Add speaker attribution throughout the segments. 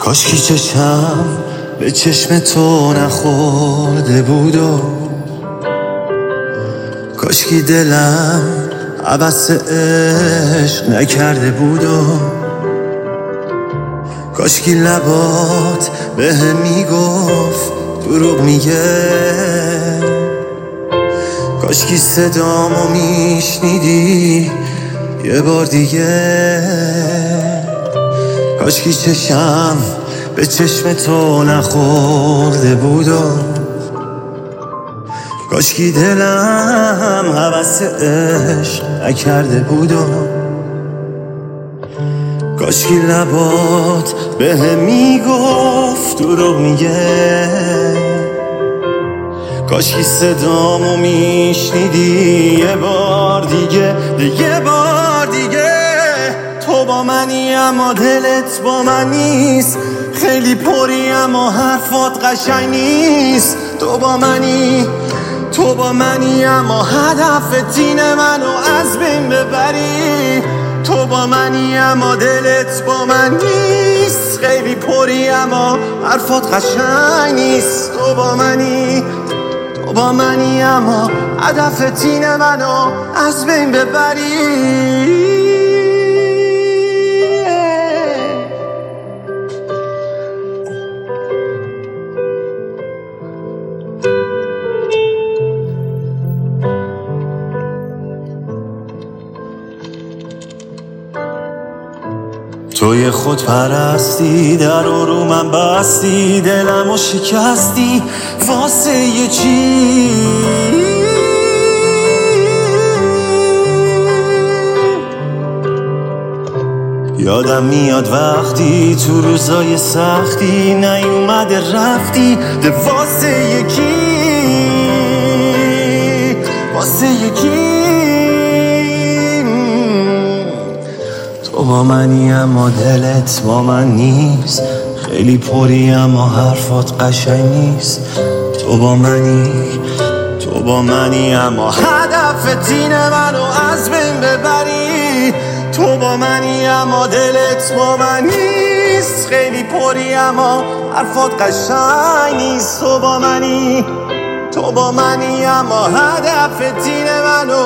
Speaker 1: کاشکی چشم به چشم تو نخورده بود و کاشکی دلم عبث عشق نکرده بود و کاشکی لبات به هم میگفت دروغ میگه، کاشکی صدامو میشنیدی یه بار دیگه، کاشکی چشم به چشم تو نخورده بود و کاشکی دلم هوس عشق نکرده بود و کاشکی لبات به هم میگفت دروغ میگه، کاشکی صدامو میشنیدی یه بار دیگه، یه بار دیگه. تو با منی اما دلت با من نیست، خیلی پری اما حرفات قشنگ نیست. تو با منی اما هدفت اینه منو از بین ببری. تو با منی اما دلت با من نیست، خیلی پری اما حرفات قشنگ نیست. تو با منی اما هدفت اینه منو از بین ببری. توی خود پرستی، در رو من بستی، دلمو شکستی واسه یه چی. یادم میاد وقتی تو روزای سختی نیومده رفتی ده واسه یکی. تو با منی اما دلت با من نیست، خیلی پری اما حرفات قشنگ نیست. تو با منی اما هدفت اینه منو از بین ببری. تو با منی اما دلت با من نیست، خیلی پری اما حرفات قشنگ نیست. تو با منی اما هدفت اینه منو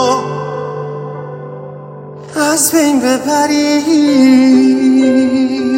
Speaker 1: از بین ببری.